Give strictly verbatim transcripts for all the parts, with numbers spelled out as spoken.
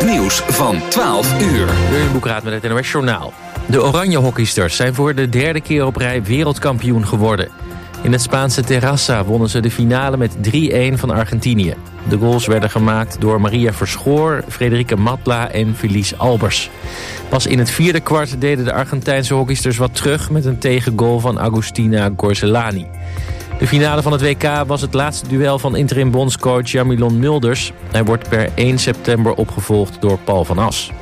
Het nieuws van twaalf uur. Jurjen Boekraat met het N O S Journaal. De oranje hockeysters zijn voor de derde keer op rij wereldkampioen geworden. In het Spaanse Terrassa wonnen ze de finale met drie-een van Argentinië. De goals werden gemaakt door Maria Verschoor, Frederike Matla en Felice Albers. Pas in het vierde kwart deden de Argentijnse hockeysters wat terug met een tegengoal van Agustina Gorzelani. De finale van het W K was het laatste duel van interim bondscoach Jamilon Mulders. Hij wordt per één september opgevolgd door Paul van As.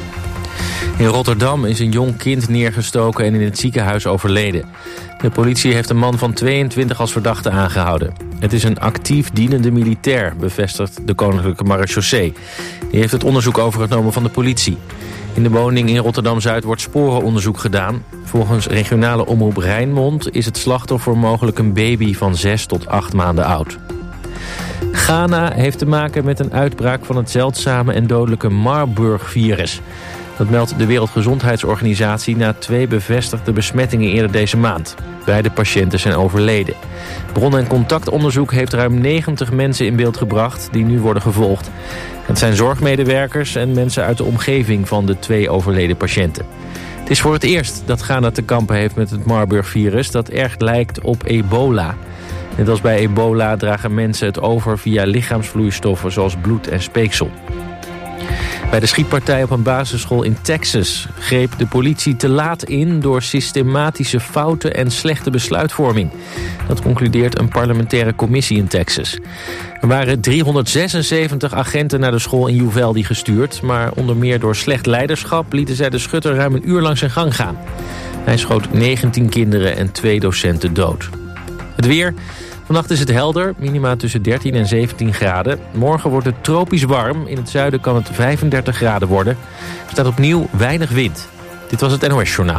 In Rotterdam is een jong kind neergestoken en in het ziekenhuis overleden. De politie heeft een man van tweeëntwintig als verdachte aangehouden. Het is een actief dienende militair, bevestigt de Koninklijke Marechaussee. Die heeft het onderzoek overgenomen van de politie. In de woning in Rotterdam-Zuid wordt sporenonderzoek gedaan. Volgens regionale omroep Rijnmond is het slachtoffer mogelijk een baby van zes tot acht maanden oud. Ghana heeft te maken met een uitbraak van het zeldzame en dodelijke Marburg-virus. Dat meldt de Wereldgezondheidsorganisatie na twee bevestigde besmettingen eerder deze maand. Beide patiënten zijn overleden. Bron- en contactonderzoek heeft ruim negentig mensen in beeld gebracht die nu worden gevolgd. Het zijn zorgmedewerkers en mensen uit de omgeving van de twee overleden patiënten. Het is voor het eerst dat Ghana te kampen heeft met het Marburg-virus dat erg lijkt op ebola. Net als bij ebola dragen mensen het over via lichaamsvloeistoffen zoals bloed en speeksel. Bij de schietpartij op een basisschool in Texas greep de politie te laat in door systematische fouten en slechte besluitvorming. Dat concludeert een parlementaire commissie in Texas. Er waren driehonderdzesenzeventig agenten naar de school in Uvalde gestuurd, maar onder meer door slecht leiderschap lieten zij de schutter ruim een uur lang zijn gang gaan. Hij schoot negentien kinderen en twee docenten dood. Het weer. Vannacht is het helder, minima tussen dertien en zeventien graden. Morgen wordt het tropisch warm. In het zuiden kan het vijfendertig graden worden. Er staat opnieuw weinig wind. Dit was het N O S Journaal.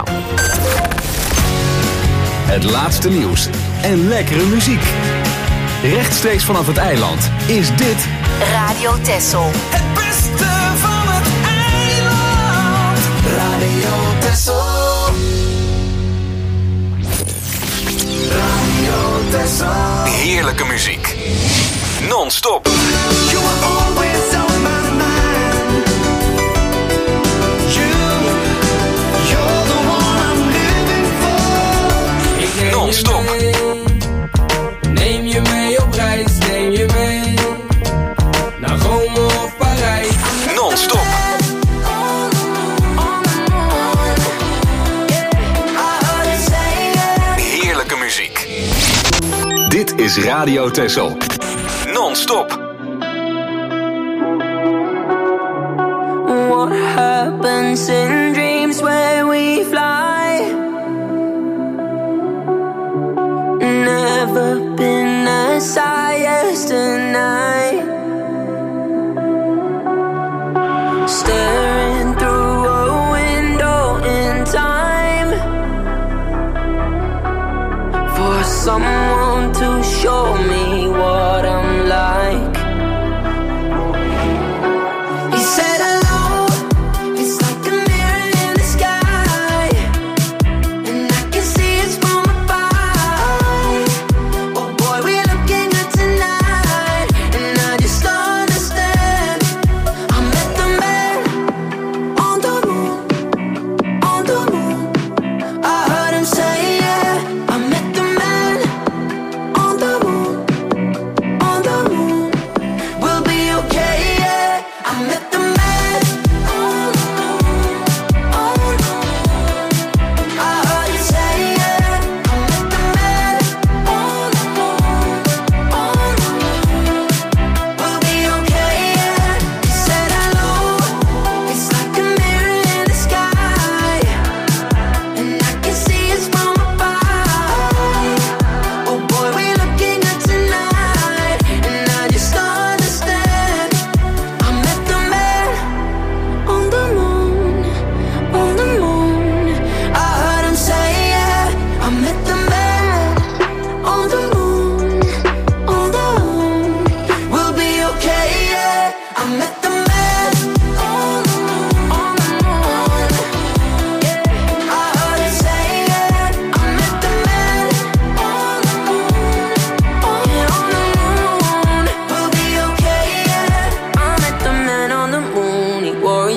Het laatste nieuws en lekkere muziek. Rechtstreeks vanaf het eiland is dit Radio Texel. Het beste van het eiland. Radio Texel. Radio Texel. heerlijke muziek. Non-stop. You are always on my mind. You, you're the one I'm living for. Non-stop. Neem je mee op reis, neem je mee naar Rome of Parijs. Non-stop. Heerlijke muziek. Dit is Radio Texel. Non-stop. What happens in dreams where we fly? Never been as high as tonight. Staring through a window in time for someone to show me what I'm like. He said hello, it's like a mirror in the sky, and I can see it's from above. Oh boy, we're looking good tonight, and I just don't understand. I met the man on the moon, on the moon. I heard him say, yeah, I met the man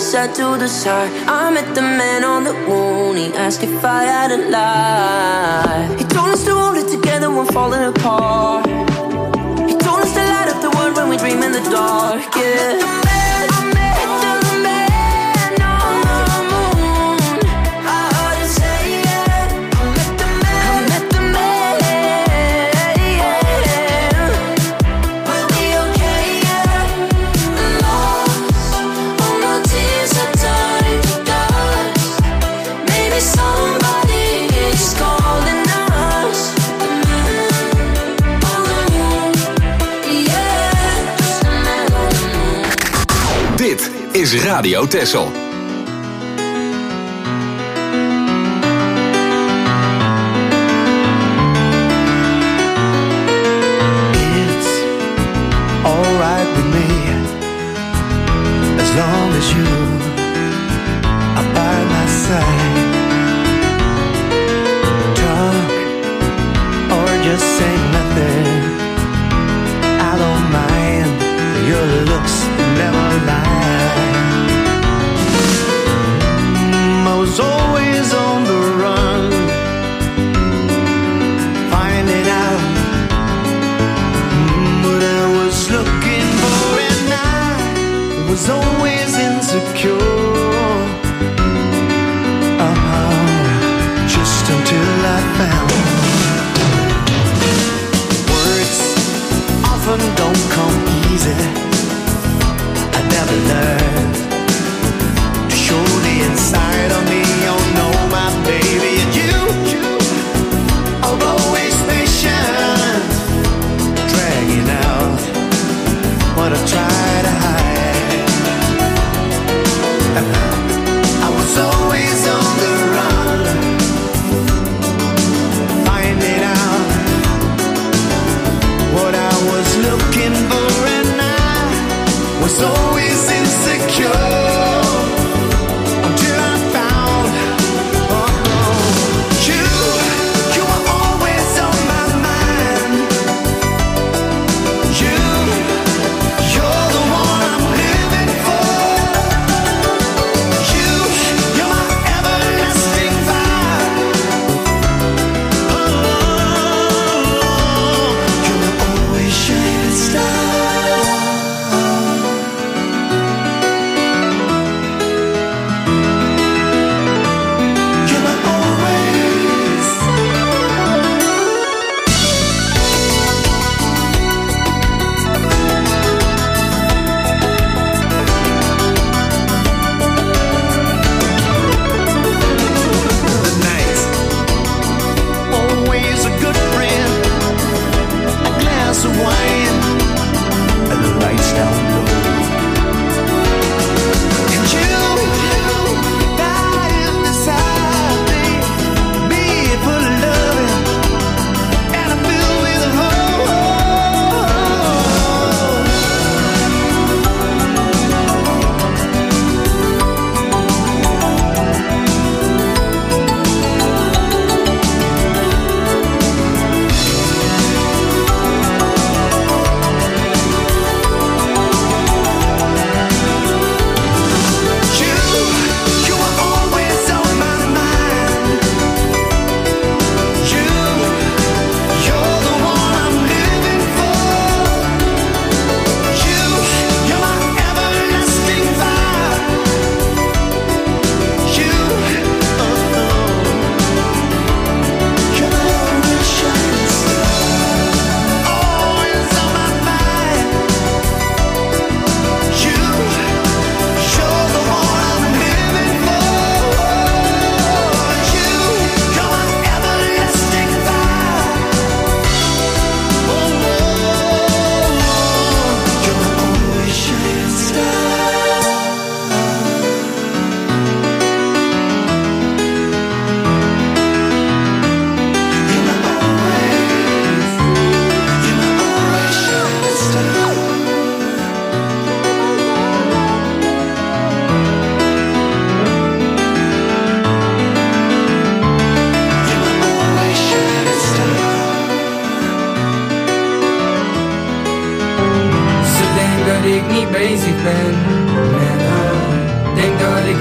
side to the side. I met the man on the moon. He asked if I had a life. He told us to hold it together when falling apart. He told us to light up the world when we dream in the dark. Yeah. Dit is Radio Texel. It's alright with me, as long as you are by my side. Talk or just say nothing, I don't mind. Your looks never lie. I was always on the run, finding out what I was looking for, and I was always insecure. Uh-huh. Just until I found words often don't come easy. I never learned to show the inside of me. Oh no, my baby, and you are always patient, dragging out what I try to hide. I was always on the run, finding out what I was looking for, and I was always insecure.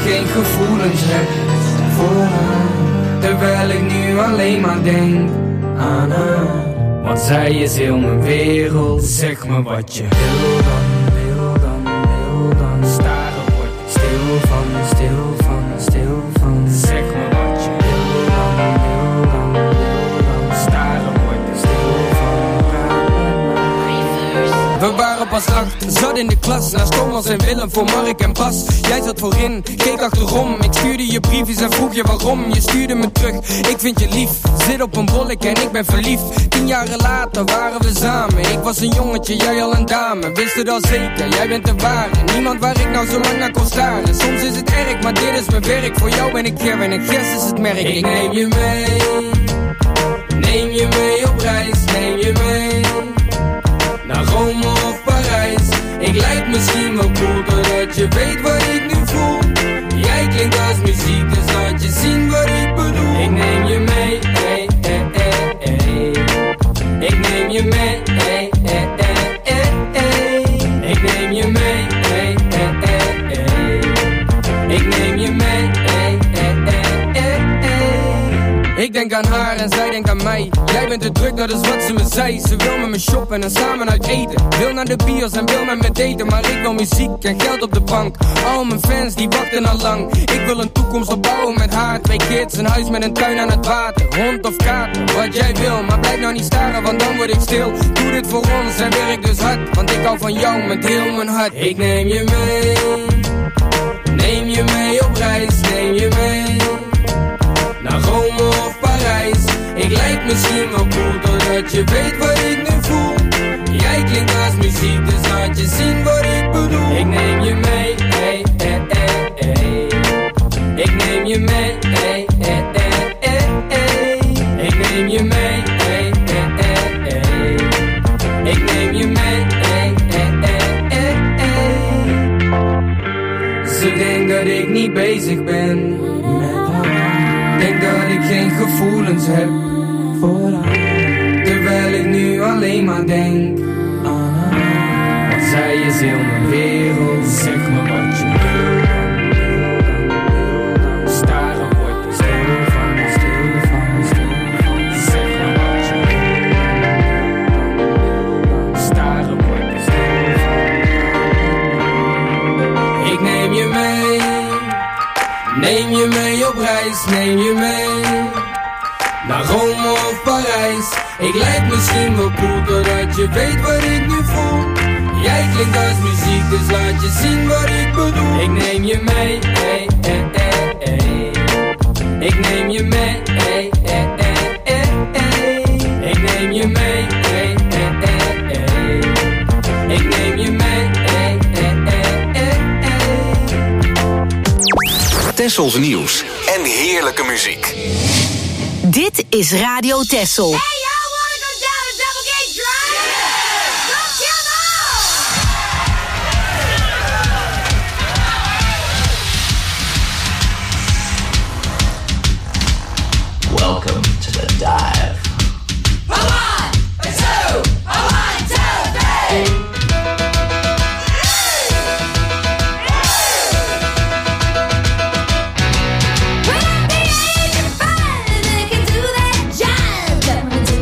geen gevoelens heb voor haar. Terwijl ik nu alleen maar denk aan haar. Want zij is heel mijn wereld. Zeg me wat je wil dan, wil dan, wil dan. Staren word ik stil van, stil van, stil van. Zeg me wat je wil dan, wil dan, wil dan. Staren word ik stil van. We waren pas acht, zat in de klas. Naast Thomas en Willem voor Mark en Bas. Jij zat voorin, keek achterom. Ik stuurde je briefjes en vroeg je waarom. Je stuurde me terug, ik vind je lief. Zit op een bollek en ik ben verliefd. Tien jaren later waren we samen. Ik was een jongetje, jij al een dame. Wist het al zeker, jij bent de ware. Niemand waar ik nou zo lang naar kon staren. Soms is het erg, maar dit is mijn werk. Voor jou ben ik Ger en Gers is het merk. Ik neem je mee, neem je mee op reis. Neem je mee naar Rome of Parijs. Ik lijk misschien wel cool, doordat je weet wat ik nu voel. Jij klinkt als muziek, dus laat je zien wat ik bedoel. Ik neem je mee, hey, hey, hey, hey. Ik neem je mee, hey, hey, hey, hey, hey. Ik neem je mee, hey, hey, hey, hey. Ik neem je mee, hey, hey, hey, hey, hey. Ik denk aan haar en zij denkt aan mij. Jij bent te druk, dat is wat ze me zei. Ze wil met me shoppen en samen uit eten. Wil naar de bios en wil met me daten. Maar ik wil muziek en geld op de bank. Al mijn fans die wachten al lang. Ik wil een toekomst opbouwen met haar. Twee kids, een huis met een tuin aan het water. Hond of kater, wat jij wil. Maar blijf nou niet staren, want dan word ik stil. Doe dit voor ons en werk dus hard. Want ik hou van jou met heel mijn hart. Ik neem je mee, neem je mee op reis. Neem je mee naar Rome of Parijs. Ik lijk misschien wel cool, doordat je weet wat ik nu voel. Jij klinkt als muziek, dus laat je zien wat ik bedoel. Ik neem je mee, hey, hey, hey, hey. Ik neem je mee, hey, hey, hey, hey, hey. Ik neem je mee, hey, hey, hey, hey. Ik neem je mee, hey, hey, hey, hey, hey. Ze denkt dat ik niet bezig ben met haar. Denk dat ik geen gevoelens heb voor haar. Terwijl ik nu alleen maar denk aan haar. Want zij is heel mijn wereld. Zeg me wat je wil dan, wil dan, wil dan. Staren word ik stil van, stil van, stil van. Zeg me wat je wil dan, wil dan. Staren word ik stil van. Ik neem je mee, neem je mee op reis. Neem je mee naar Rome of Parijs. Ik lijk misschien wel cool, doordat je weet wat ik nu voel. Jij klinkt als muziek, dus laat je zien wat ik bedoel. Ik neem je mee, hey, hey, hey, hey. Ik neem je mee, hey, hey, hey, hey, hey. Ik neem je mee, hey, hey, hey, hey. Ik neem je mee, hey, hey, hey, hey, hey. Tessels nieuws en heerlijke muziek. Dit is Radio Tessel. Hey, y'all wanna go down a double gate drive? Yeah! Come on! Welcome to the dive. A one, a two, a one, two, three! When I'm the age of five, they can do that jive.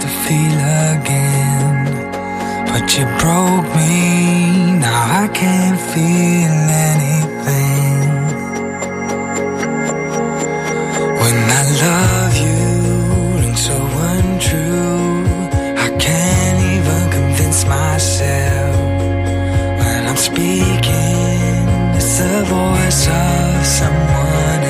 to feel again. But you broke me, now I can't feel anything. When I love you and so untrue, I can't even convince myself. When I'm speaking, it's the voice of someone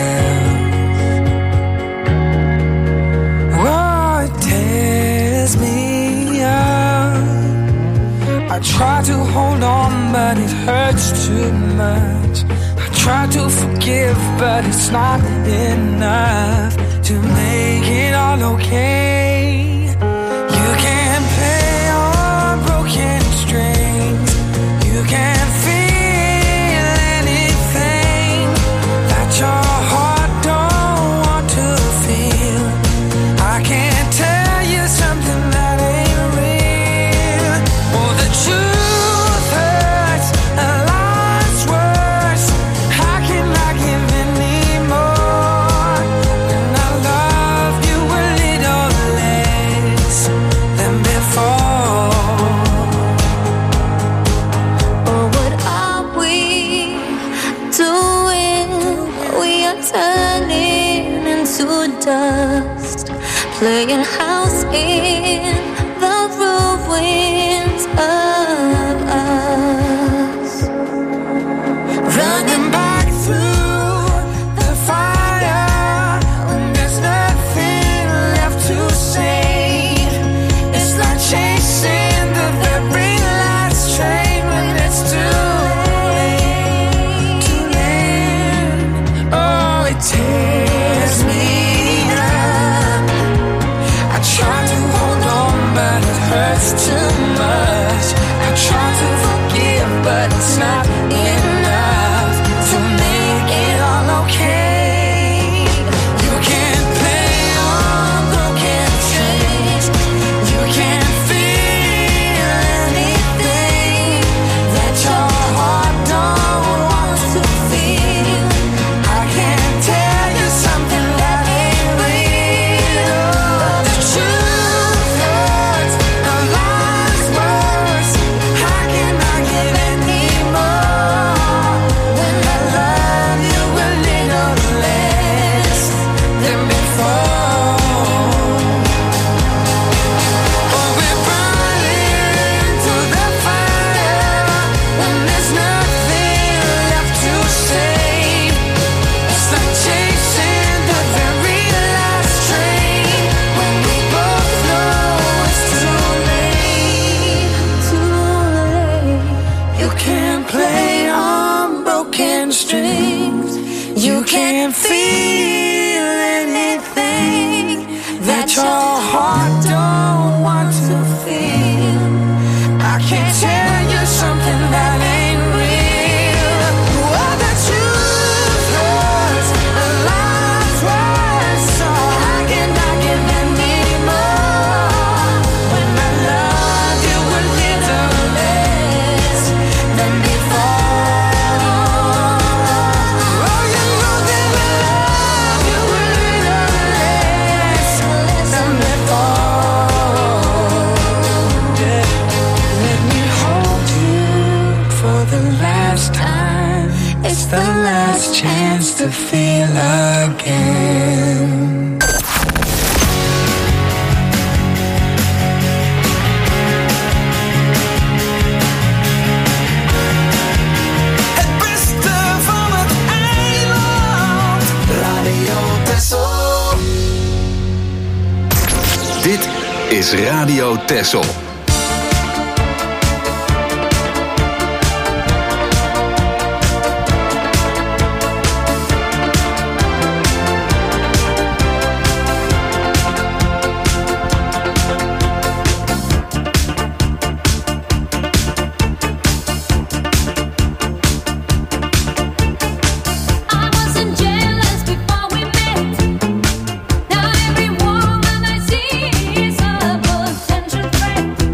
else. Oh, it tears me up. I try to hold on, but it hurts too much. I try to forgive, but it's not enough to make it all okay. You can't play on broken strings. You can't feel anything that your heart don't want to feel. I can't tell you something that ain't real. Oh, the truth hurts, a lot's worse. How can I give any more? When I love you a little less than before. Oh, what are we doing? We are turning into dust, playing house in the ruins of us. Running back through the fire when there's nothing left to say. It's like chasing the very last train when it's too late, too late. Oh, it tears me up. I try to hold on, but it hurts too much. I try to forgive, but it's not enough to make it all okay. You can't play on broken strings. You can't feel anything that your heart don't want to feel. I can't tell you something that ain't real. The truth hurts, a lot's worse. How can I give any more when I love you a little less than before? Oh, we're running through the fire when there's nothing left to say. It's like chasing the very last train when we both know it's too late, too late. You can't play on broken strings. You can't feel anything that your heart don't want to feel. I can't tell you something that ain't real. Oh, the truth hurts, a lot's worse. So how can I give any more when I love you a little less than before? Oh, you know that I love you a little less than before. Yeah. Let me hold you for the last time. It's the last chance to feel again. Het beste van het eiland. Radio Texel. Dit is Radio Texel. I wasn't jealous before we met. Now every woman I see is a potential threat.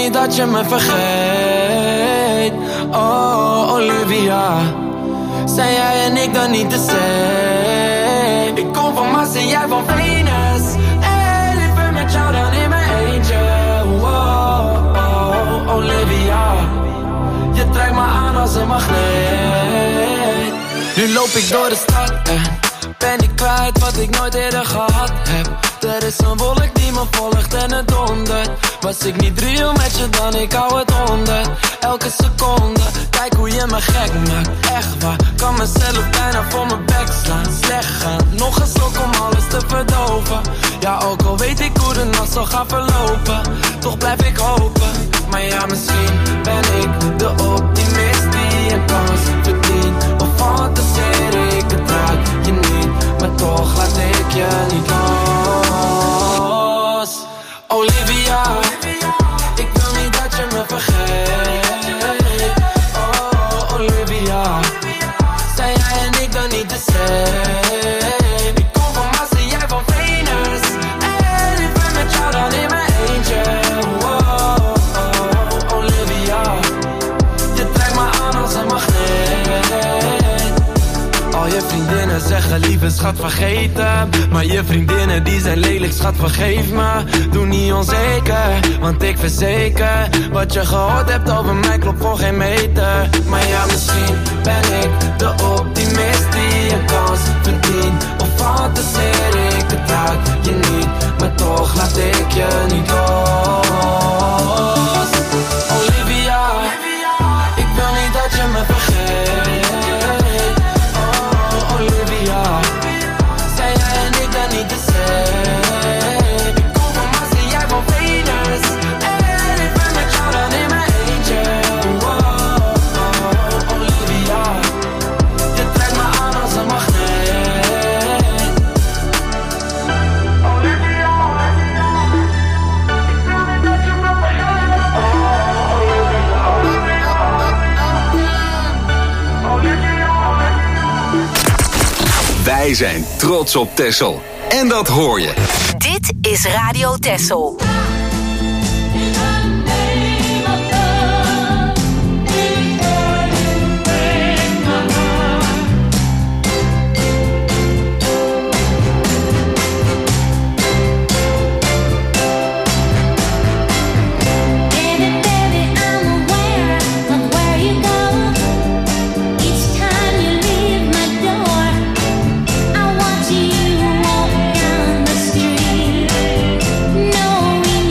niet dat je me vergeet. Oh, Olivia. Zijn jij en ik dan niet de same? Ik kom van Mars en jij van Venus. En liever met jou dan in mijn eentje. Oh, oh, Olivia. Je trekt me aan als een magneet. Nu loop ik door de stad en ben ik kwijt wat ik nooit eerder gehad heb. Er is een wolk die me volgt en het dondert. Was ik niet real met je dan, ik hou het honderd. Elke seconde, kijk hoe je me gek maakt. Echt waar, kan mezelf bijna voor mijn bek slaan. Slecht gaan, nog een slok om alles te verdoven. Ja, ook al weet ik hoe de nacht zal gaan verlopen, toch blijf ik hopen. Maar ja, misschien ben ik de optimist die een kans verdient. Of fantaseer ik het raak je niet, maar toch laat ik je niet los. Olivia, ik wil niet dat je me vergeet. Oh, Olivia, zijn jij en ik dan niet de same? Ik kom van Mars en jij van Venus. En ik ben met jou dan in mijn eentje. Oh, oh, Olivia, je trekt me aan als een magneet. Al je vriendinnen zeggen lieve schat vergeten, maar je vriendinnen die zijn lelijk schat vergeef me. Doe niet onzeker, want ik verzeker wat je gehoord hebt over mij klopt voor geen meter. Maar ja, misschien ben ik de optimist die een kans verdient. Of fantaseer ik het raak je niet, maar toch laat ik je niet los. Olivia, ik wil niet dat je me vergeet. Olivia, zijn jij en ik dan niet de same? Ik kom van Mars en jij van Venus. En ik ben met jou dan in mijn eentje. Oh, oh, Olivia, je trekt me aan als een magneet. Olivia, ik wil niet dat je me vergeet. Oh, Olivia, Olivia. Wij zijn trots op Texel. En dat hoor je. Dit is Radio Texel. Knowing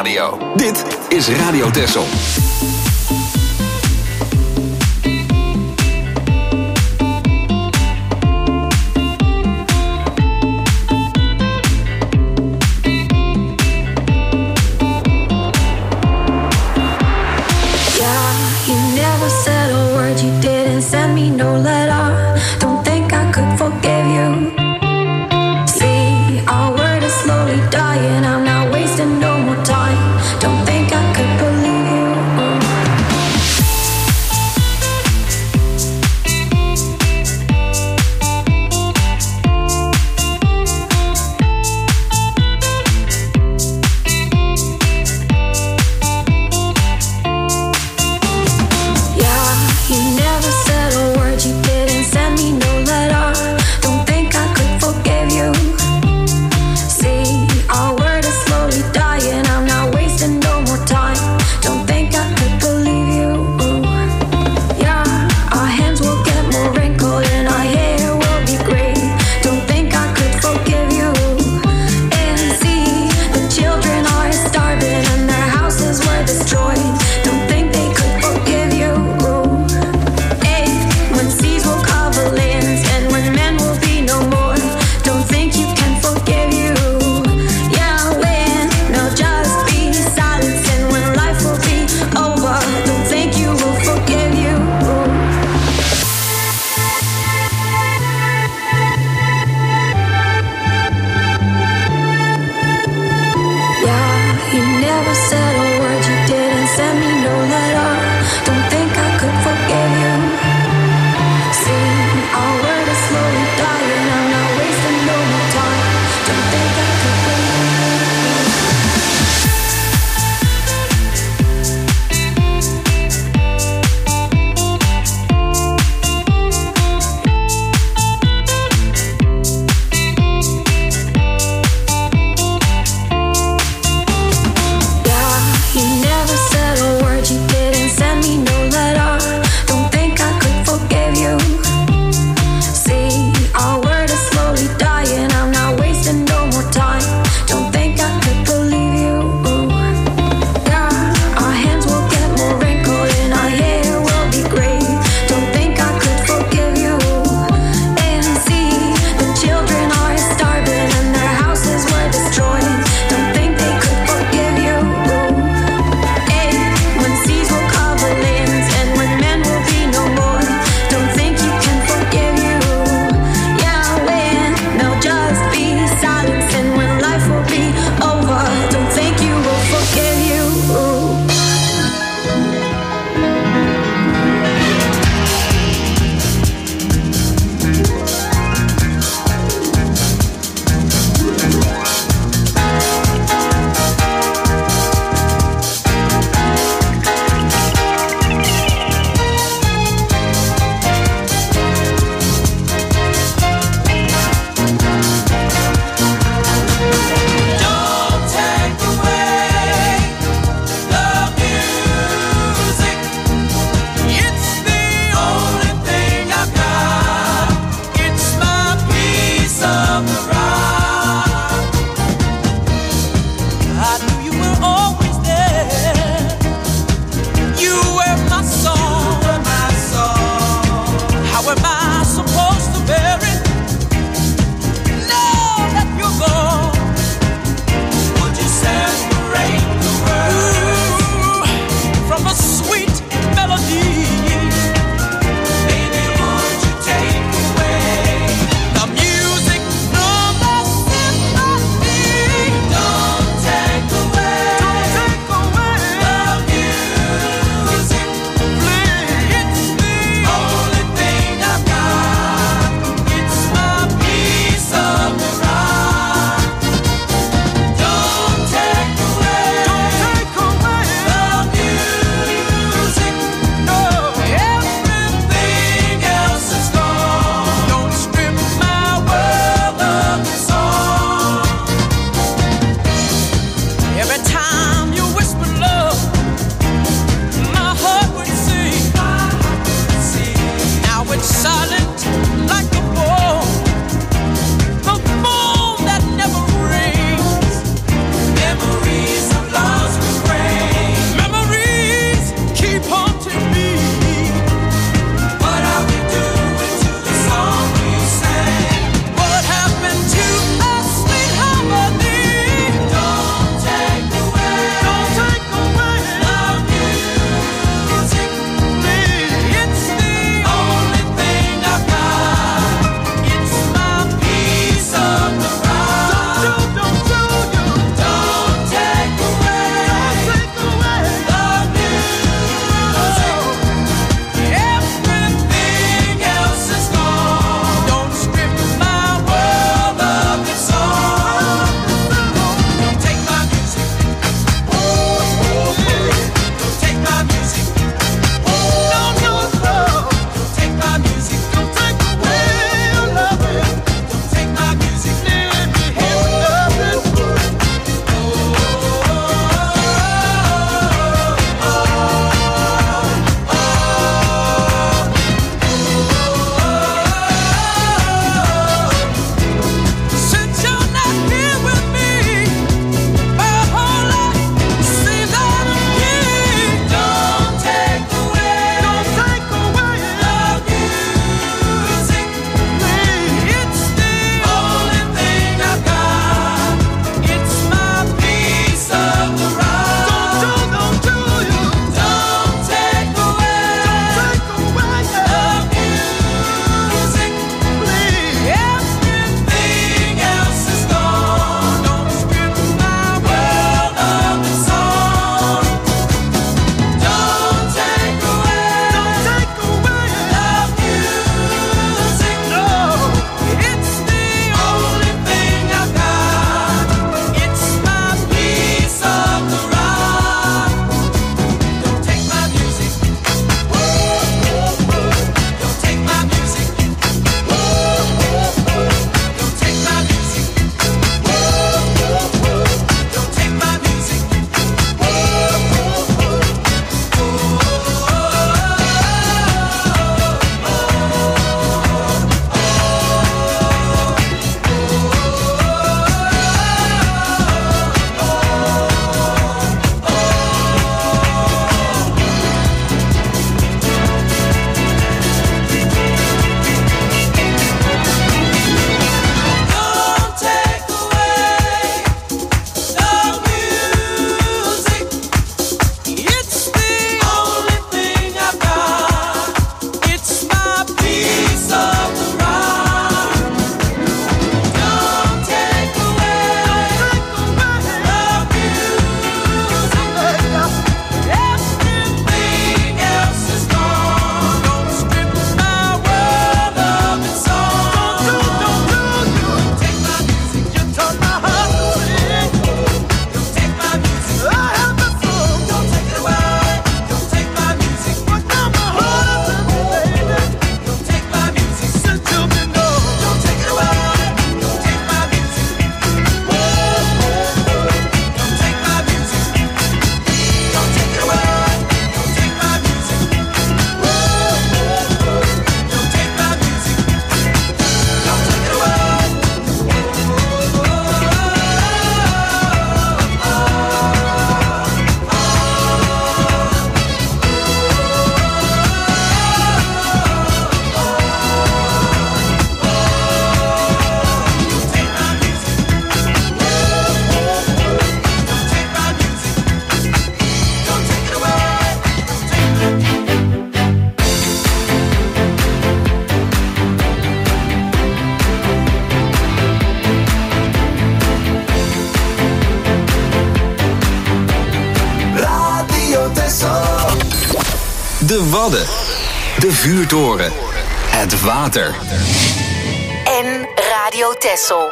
radio. Dit is Radio Texel. No De Wadden. De vuurtoren. Het water. En Radio Texel.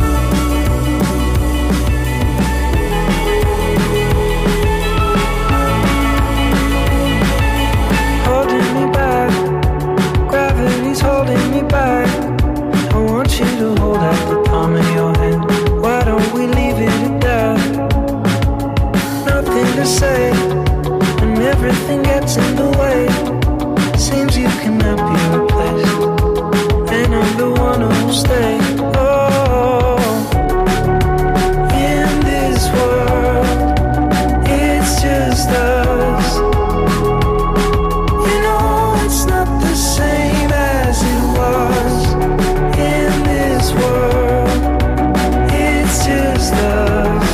Holding me back, gravity's holding me back. I want you to hold out the palm of your hand. Why don't we leave it at that? Nothing to say, and everything gets in the way. Seems you cannot be replaced, and I'm the one who'll stay. Oh, in this world, it's just us. You know it's not the same as it was. In this world, it's just us.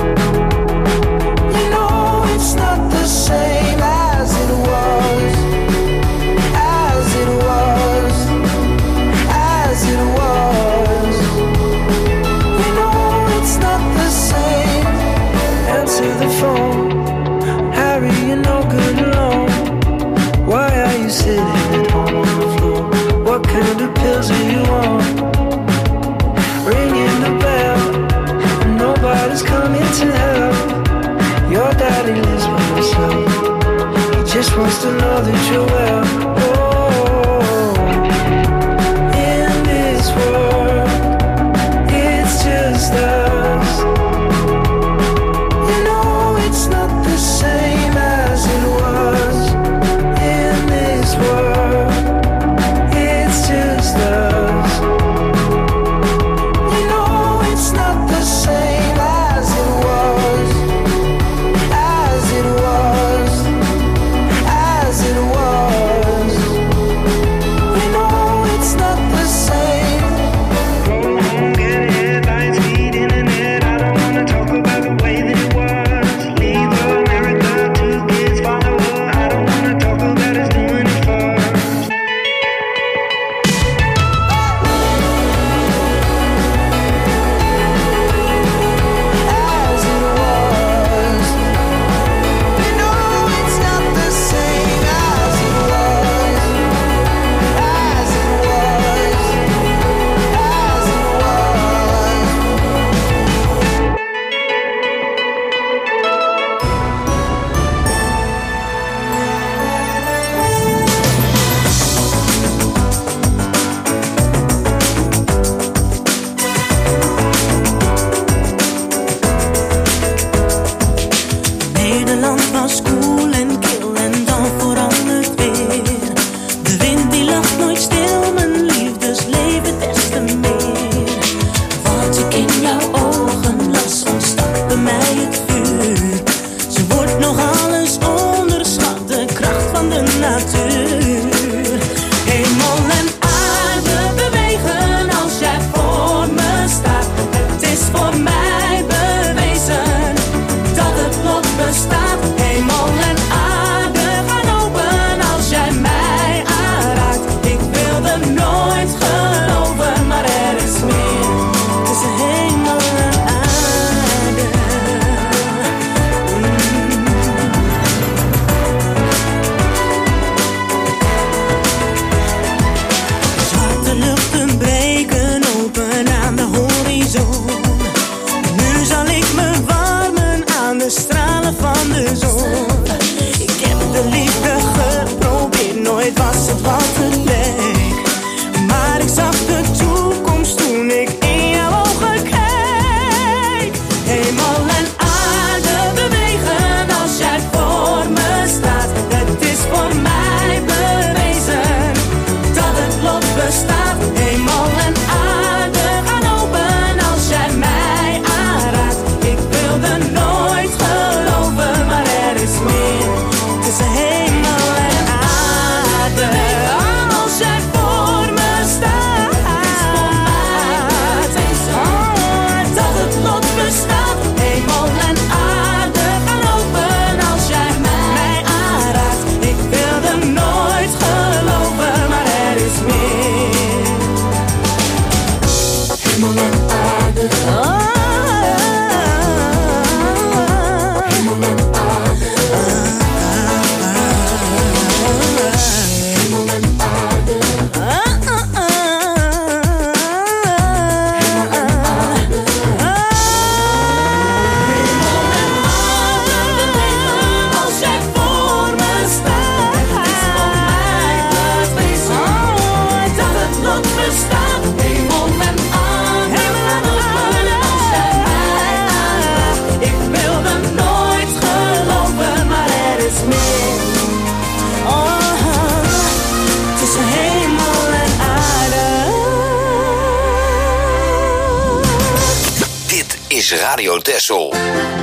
You know it's not the same as it was. As it was. As it was. You know it's not the same. Answer the phone. Harry, you're no good alone. Why are you sitting at home on the floor? What kind of pills are you on? Ringing the bell, and nobody's coming to help. Your daddy lives by himself. He just wants to know that you're well. Oh, in this world, it's just us. You know it's not the same as it was. In this world, it's just us. You know it's not the same as it was. As it was. As it was. You know it's not the same. Go home, get headlines, feed internet. I don't wanna talk about the way that it was. Leave America, two kids follow her. I don't wanna talk about us doing it first. As it was. You know it's not the same as it was. As it was. As it was. Nederland was koel en kil en dan verandert weer. De wind die lacht nooit stil, mijn liefdesleven des te meer. Wat ik in jouw ogen las, ontstak bij mij het vuur. Ze wordt nog alles onderschat, de kracht van de natuur. Hemel en aarde bewegen als jij voor me staat. Het is voor mij bewezen dat het lot bestaat. Hemel en aarde gaan open als jij mij aanraakt. Ik wilde nooit geloven, maar er is meer tussen hemel en aarde. Zwarte luchten breken open aan de horizon. Nu zal ik me warmen aan de stralen van de zon. Ik heb de liefde geprobeerd, nooit was het wat het leek. Maar ik zag de toekomst toen ik in jouw ogen keek. Hemel en aarde bewegen als jij voor me staat. Het is voor mij bewezen dat het lot bestaat. Hemel en aarde gaan open als jij mij aanraakt. Ik wilde nooit geloven, maar er is meer tussen hemel en aarde. is Radio Texel.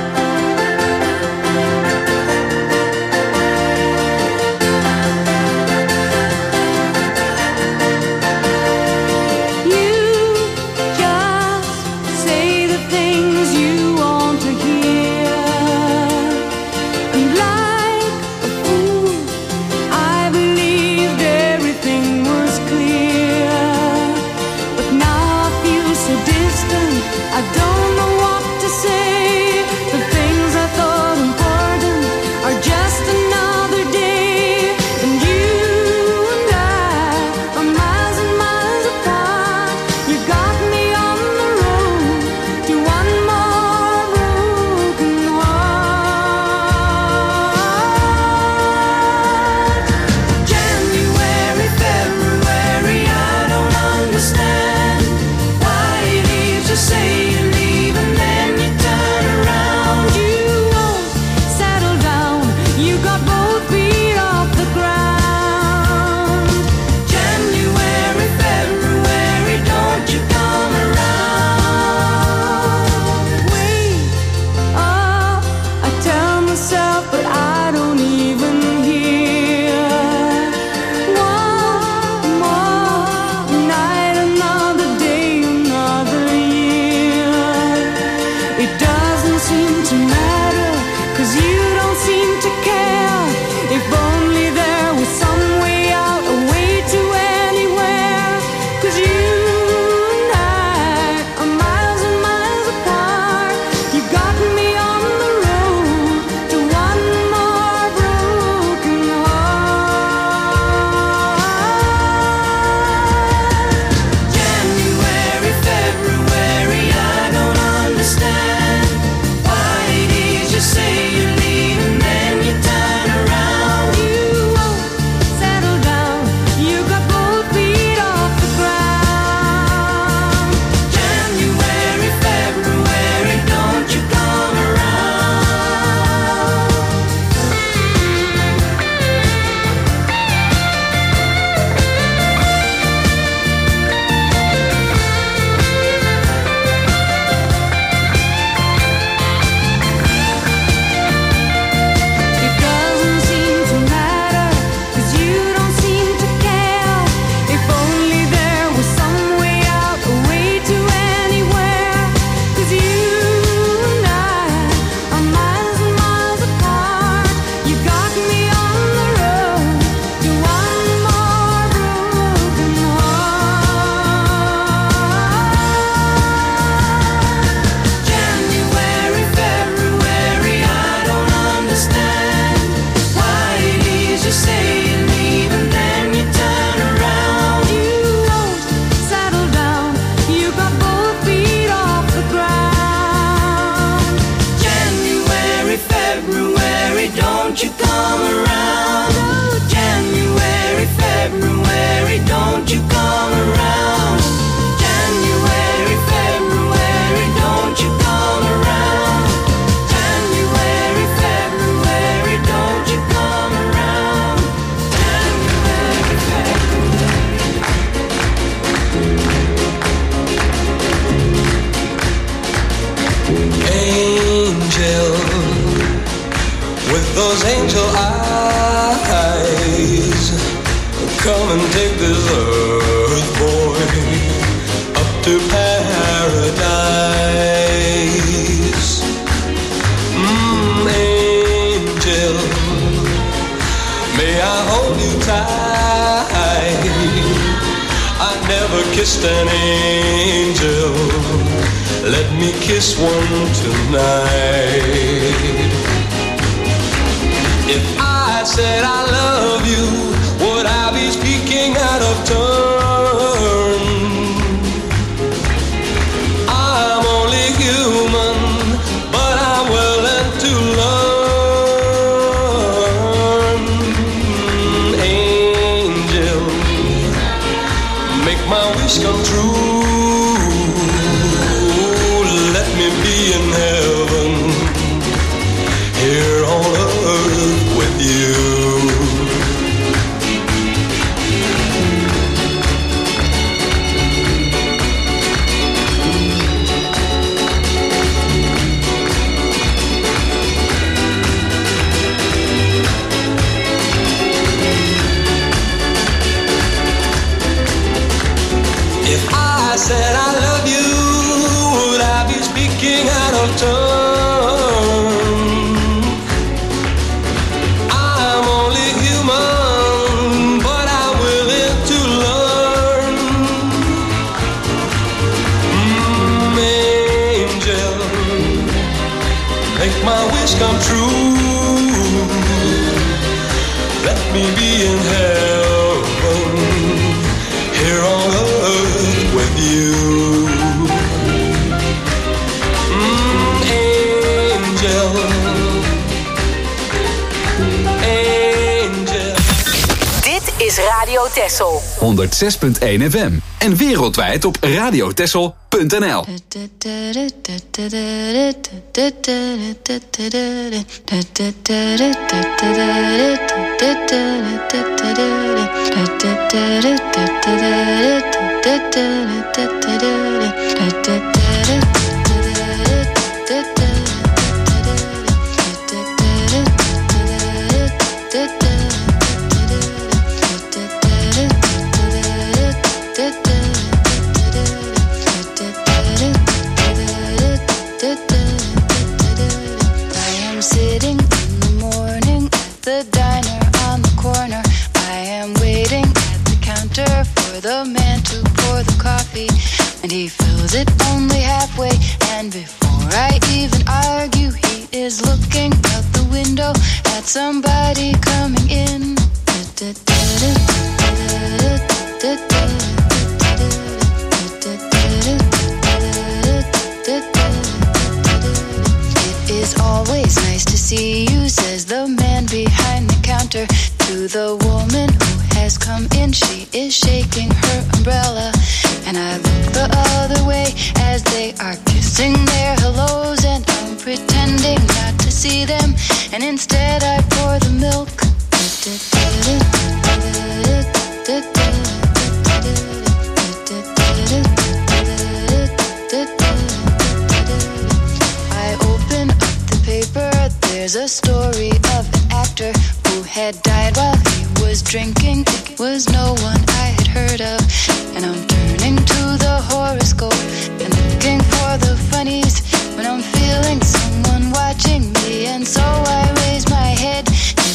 Those angel eyes, come and take this earth boy up to paradise. Mmm, angel, may I hold you tight? I never kissed an angel, let me kiss one tonight. If I said I love you, would I be speaking out of turn? I'm only human, but I'm willing to learn. Angel, make my wish come true. Let me be in heaven is Radio Texel. honderd zes punt één F M. En wereldwijd op radiotexel punt n l. Sitting in the morning at the diner on the corner. I am waiting at the counter for the man to pour the coffee, and he fills it only halfway. And before I even argue, he is looking out the window at somebody coming in. It's always nice to see you, says the man behind the counter to the woman who has come in. She is shaking her umbrella, and I look the other way as they are kissing their hellos, and I'm pretending not to see them, and instead I pour the milk. There's a story of an actor who had died while he was drinking. It was no one I had heard of. And I'm turning to the horoscope and looking for the funnies when I'm feeling someone watching me. And so I raise my head.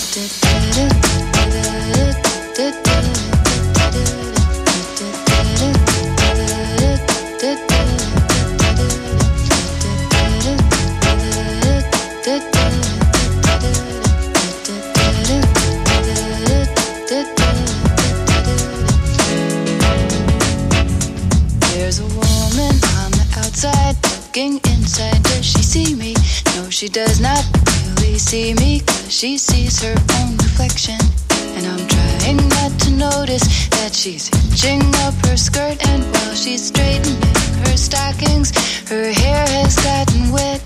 There's a woman on the outside looking inside. Does she see me? No, she does not really see me, 'cause she sees her own reflection. And I'm trying not to notice that she's hitching up her skirt, and while she's straightening her stockings, her hair has gotten wet.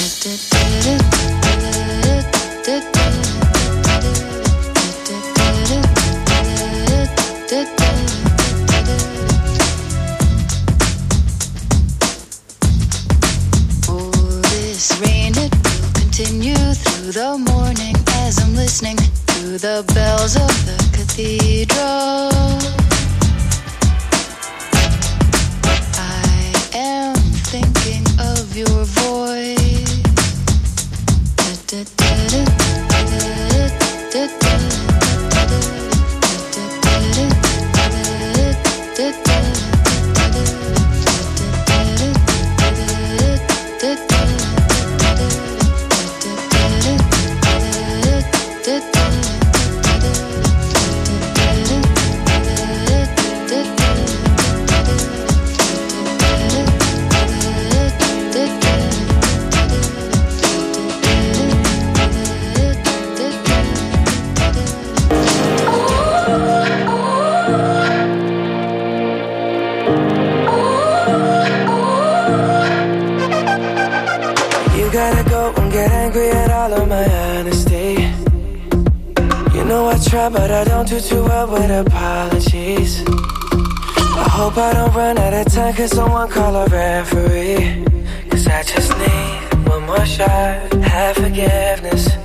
Oh, this rain, it will continue through the morning as I'm listening to the bells of the cathedral. I am thinking of your voice. But I don't do too well with apologies. I hope I don't run out of time, 'cause someone call a referee. 'Cause I just need one more shot, have forgiveness.